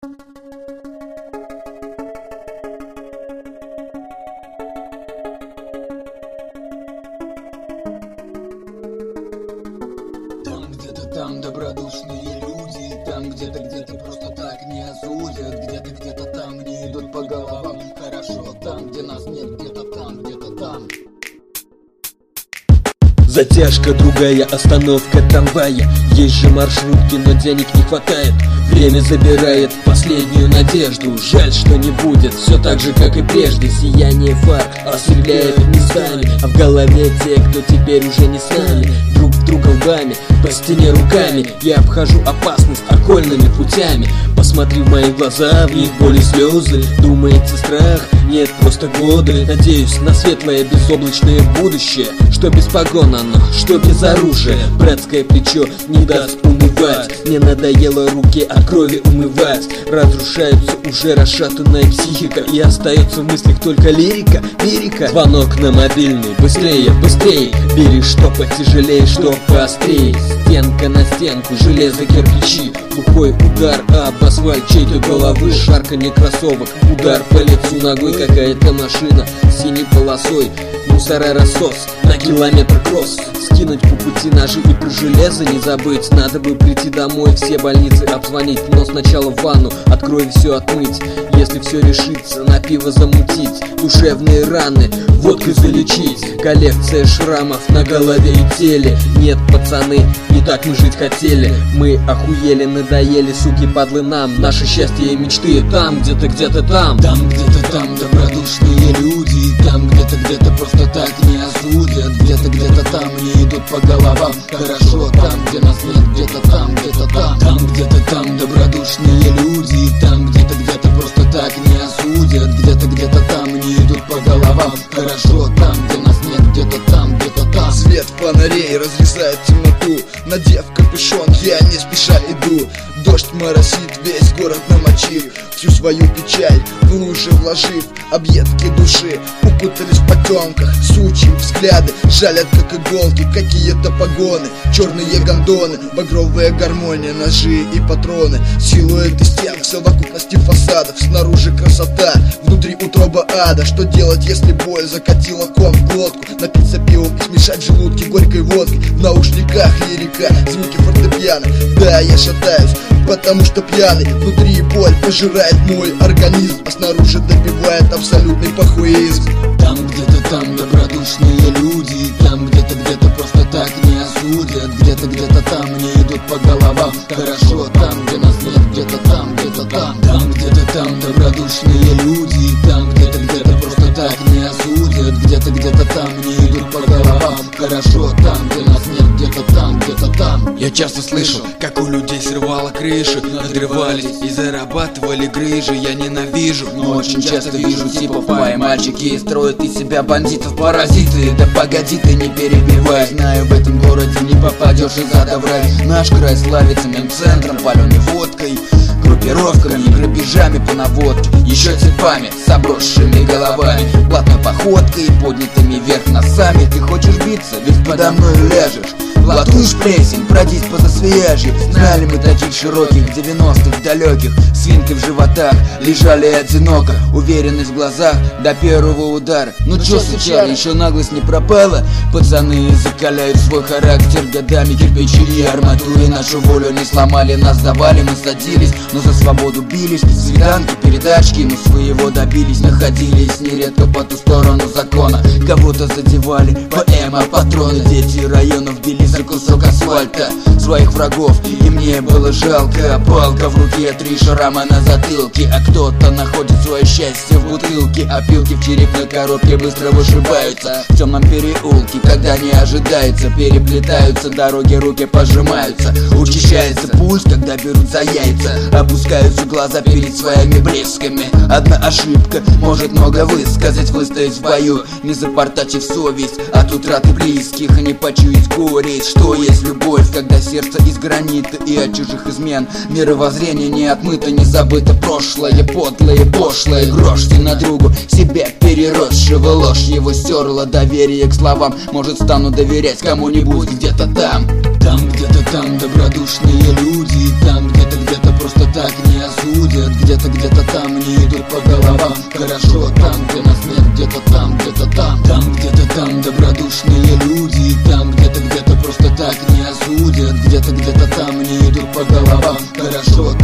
Там где-то там добродушные люди, там где-то просто так не осудят, где-то там не идут по головам. Хорошо там, где нас нет, где-то там. Затяжка, другая остановка трамвая. Есть же маршрутки, но денег не хватает. Время забирает последнюю надежду. Жаль, что не будет все так же, как и прежде. Сияние фар осветляет местами, а в голове те, кто теперь уже не с нами. Друг в друга лбами, по стене руками. Я обхожу опасность окольными путями. Посмотри в мои глаза, в них боль и слезы. Думаете, страх? Нет, просто годы. Надеюсь на светлое безоблачное будущее, что без погон оно, что без оружия. Братское плечо не даст унывать. Мне надоело руки от крови умывать. Разрушается уже расшатанная психика, и остается в мыслях только лирика. Звонок на мобильный, быстрее, быстрее. Бери что потяжелее, что поострее. Стенка на стенку, железо, кирпичи. Глухой удар об асфальт чьей-то головы. Шарканье кроссовок, удар по лицу ногой. Какая-то машина с синей полосой. Мусорорассос на километр кросс. Скинуть по пути ножи и про железо не забыть. Надо бы прийти домой, все больницы обзвонить. Но сначала в ванну от крови все отмыть. Если все решится, на пиво замутить. Душевные раны водкой залечить. Коллекция шрамов на голове и теле. Нет, пацаны, не так мы жить хотели. Мы охуели, надоели, суки, падлы нам. Наше счастье и мечты там, где-то там. Там где-то там добродушные люди, там где-то просто так не осудят, где-то там не идут по головам. Хорошо там, где нас нет, где-то там. Там где-то там добродушные люди, там где-то просто так не осудят, где-то там не идут по головам. Хорошо там, где нас нет, где-то там. Свет фонарей разрезает темноту. Надев капюшон, я не спеша иду. Дождь моросит, весь город намочив. Всю свою печаль в лужи вложив. Объедки души укутались в потемках. Сучьи взгляды жалят, как иголки. Какие-то погоны, черные гондоны, багровая гармония, ножи и патроны. Силуэты стен в совокупности фасадов. Снаружи красота, внутри утроба ада. Что делать, если боль закатила ком в глотку? Напиться пивом и смешать в желудке горькой водкой. В наушниках лирика, звуки фортепиано. Да, я шатаюсь, потому что пьяный. Внутри боль пожирает мой организм, а снаружи добивает абсолютный похуизм. Там где-то там добродушные люди, там где-то просто так не осудят, где-то там не идут по головам. Хорошо там, где нас нет, где-то там. Там где-то там добродушные люди, там где-то просто так не осудят, где-то там не идут по головам. Хорошо там, где нас нет, где-то там. Я часто слышал, как у людей срывало крыши, надрывались и зарабатывали грыжи. Я ненавижу, но очень часто вижу типов мои мальчики строят из себя бандитов паразиты. Да погоди ты, не перебивай. Знаю, в этом городе не попадешь из-за добра. Наш край славится мем-центром, паленой водкой, группировками, грабежами по наводке. Еще типами с обросшими головами, платной походкой и поднятыми вверх носами. Ты хочешь биться, ведь подо мной ляжешь. Латуешь плесень, пройдись по засвияжью. Знали мы таких широких 90-х далеких. Свинки в животах лежали одиноко, уверенность в глазах до первого удара. Ну чё, сучара, еще наглость не пропала? Пацаны закаляют свой характер годами. Кирпичи и арматуры нашу волю не сломали. Нас сдавали, мы садились, но за свободу бились. Свиданки, передачки, но своего добились. Находились нередко по ту сторону закона. Кого-то задевали ПМ, патроны. Дети районов бились за кусок асфальта своих врагов, и мне было жалко. Палка в руке, 3 шрама на затылке, а кто-то находит свое счастье в бутылке. Опилки в черепной коробке быстро вышибаются в темном переулке, когда не ожидается. Переплетаются дороги, руки пожимаются. Учащается пульс, когда берут за яйца. Опускаются глаза перед своими близкими. Одна ошибка может много высказать, выстоять в бою, не запортачив совесть от утраты близких, не почуять горе. Что есть любовь, когда сердце из гранита и от чужих измен мировоззрение не отмыто, не забыто прошлое, подлое, пошлое. Грош на другу, себя переросшего ложь его стерла. Доверие к словам, может стану доверять кому-нибудь где-то там. Там где-то там добродушные люди, там где-то просто так так не осудят. Где-то там не идут по головам. Хорошо там, где нас нет, где-то там, где-то там. Там где-то там добродушные люди. Там где-то просто так не осудят. Где-то там не идут по головам. Хорошо